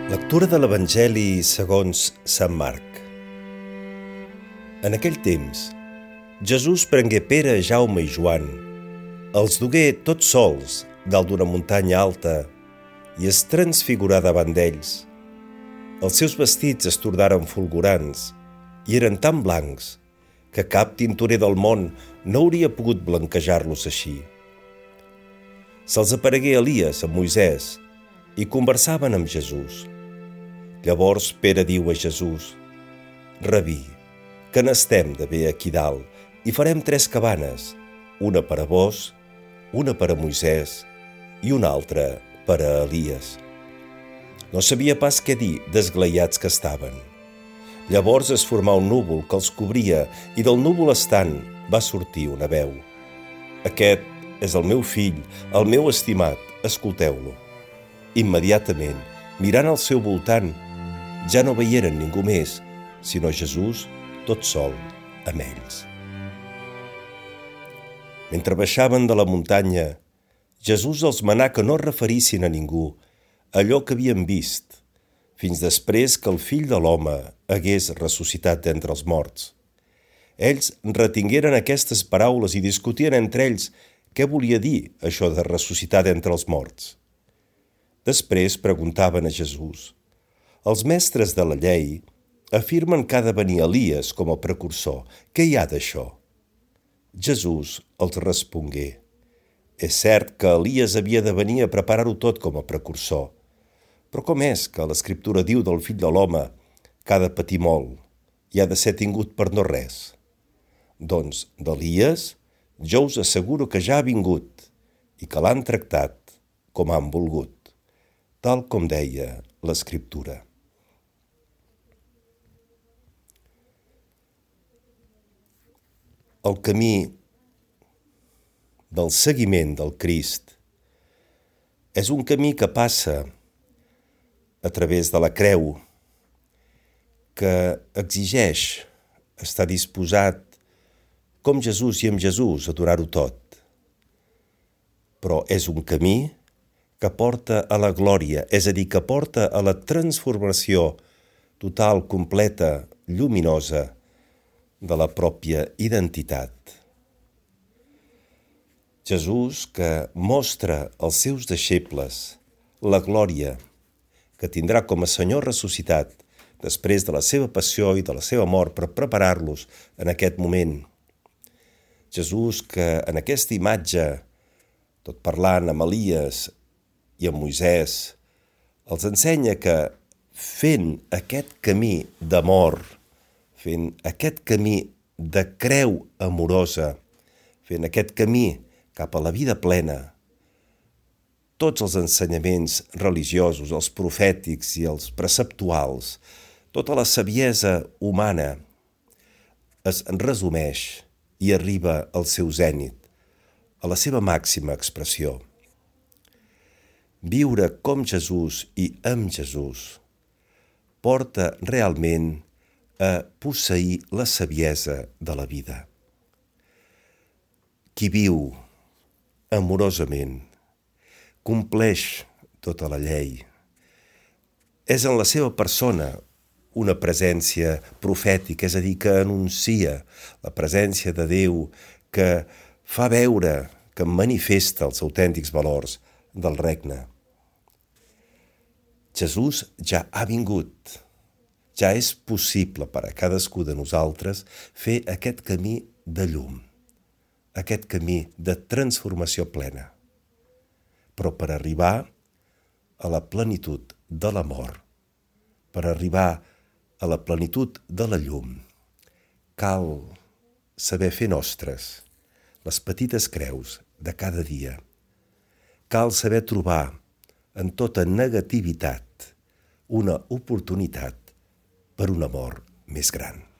Lectura de l'Evangeli segons Sant Marc. En aquell temps, Jesús prengué Pere, Jaume i Joan, els dugué tots sols dalt d'una muntanya alta i es transfigurà davant d'ells. Els seus vestits es tornaren fulgurants i eren tan blancs que cap tintorer del món no hauria pogut blanquejar-los així. Se'ls aparegué Elies amb Moisès i conversaven amb Jesús. Llavors Pere diu a Jesús: «Rabí, que n'estem de bé aquí dalt i farem 3 cabanes, una per a vos, una per a Moisès i una altra per a Elies». No sabia pas què dir, desglaiats que estaven. Llavors es formà un núvol que els cobria i del núvol estant va sortir una veu: «Aquest és el meu fill, el meu estimat, escolteu-lo». Immediatament, mirant al seu voltant, ja no veieren ningú més, sinó Jesús tot sol amb ells. Mentre baixaven de la muntanya, Jesús els manà que no referissin a ningú allò que havien vist, fins després que el Fill de l'Home hagués ressuscitat d'entre els morts. Ells retingueren aquestes paraules i discutien entre ells què volia dir això de ressuscitar d'entre els morts. Després preguntaven a Jesús: «Els mestres de la llei afirmen que ha de venir Elies com a precursor. Què hi ha d'això?» Jesús els respongué: «És cert que Elies havia de venir a preparar-ho tot com a precursor. Però com és que l'Escriptura diu del Fill de l'Home que ha de patir molt i ha de ser tingut per no res? Doncs d'Elies jo us asseguro que ja ha vingut i que l'han tractat com han volgut, tal com deia l'Escriptura». El camí del seguiment del Crist és un camí que passa a través de la creu, que exigeix estar disposat, com Jesús i amb Jesús, a donar-ho tot. Però és un camí que porta a la glòria, és a dir, que porta a la transformació total, completa, lluminosa de la pròpia identitat. Jesús que mostra als seus deixebles la glòria que tindrà com a Senyor ressuscitat després de la seva passió i de la seva mort per preparar-los en aquest moment. Jesús que en aquesta imatge, tot parlant amb Elies i amb Moisès, els ensenya que fent aquest camí d'amor, fent aquest camí de creu amorosa, fent aquest camí cap a la vida plena, tots els ensenyaments religiosos, els profètics i els preceptuals, tota la saviesa humana es resumeix i arriba al seu zènit, a la seva màxima expressió. Viure com Jesús i amb Jesús porta realment a posseir la saviesa de la vida. Qui viu amorosament compleix tota la llei. És en la seva persona una presència profètica, és a dir, que anuncia la presència de Déu, que fa veure, que manifesta els autèntics valors del regne. Jesús ja ha vingut. Ja és possible per a cadascú de nosaltres fer aquest camí de llum, aquest camí de transformació plena. Però per arribar a la plenitud de l'amor, per arribar a la plenitud de la llum, cal saber fer nostres les petites creus de cada dia. Cal saber trobar en tota negativitat una oportunitat per un amor més gran.